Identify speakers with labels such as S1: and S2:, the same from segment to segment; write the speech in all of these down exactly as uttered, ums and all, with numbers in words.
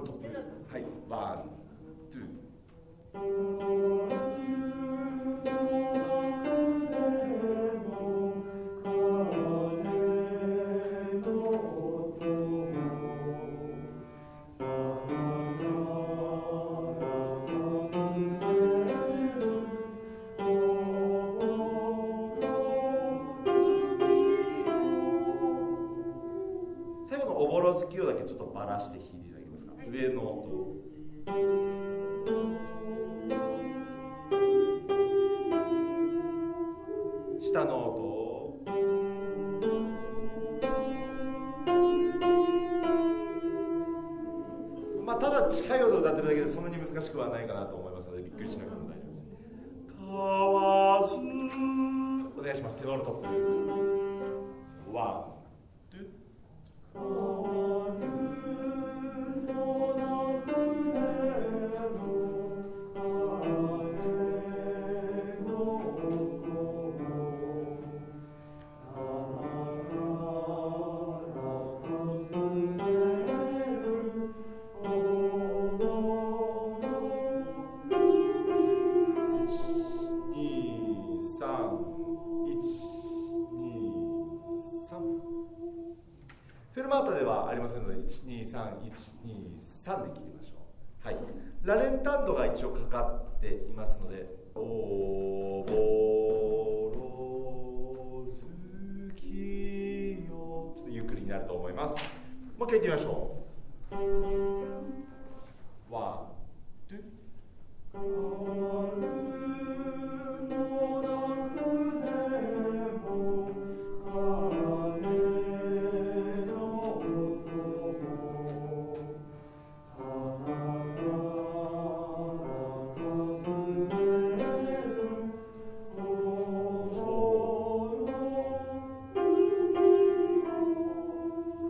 S1: トップ。はい、ワン、ツー。最後のおぼろ月夜だけちょっとバラして弾いていただけますか。上の音。下の音。まあただ近い音を歌ってるだけでそんなに難しくはないかなと思いますので、びっくりしなくても大丈夫です。河津お願いします。テノールトップ。ワン、ツー。フェルマータではありませんので、いちにさんいちにさんで切りましょう。はい、ラレンタンドが一応かかっていますので、おぼろ月よ、ちょっとゆっくりになると思います。もう一回いってみましょう。ワン、ツー。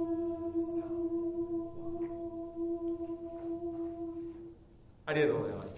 S1: ありがとうございます。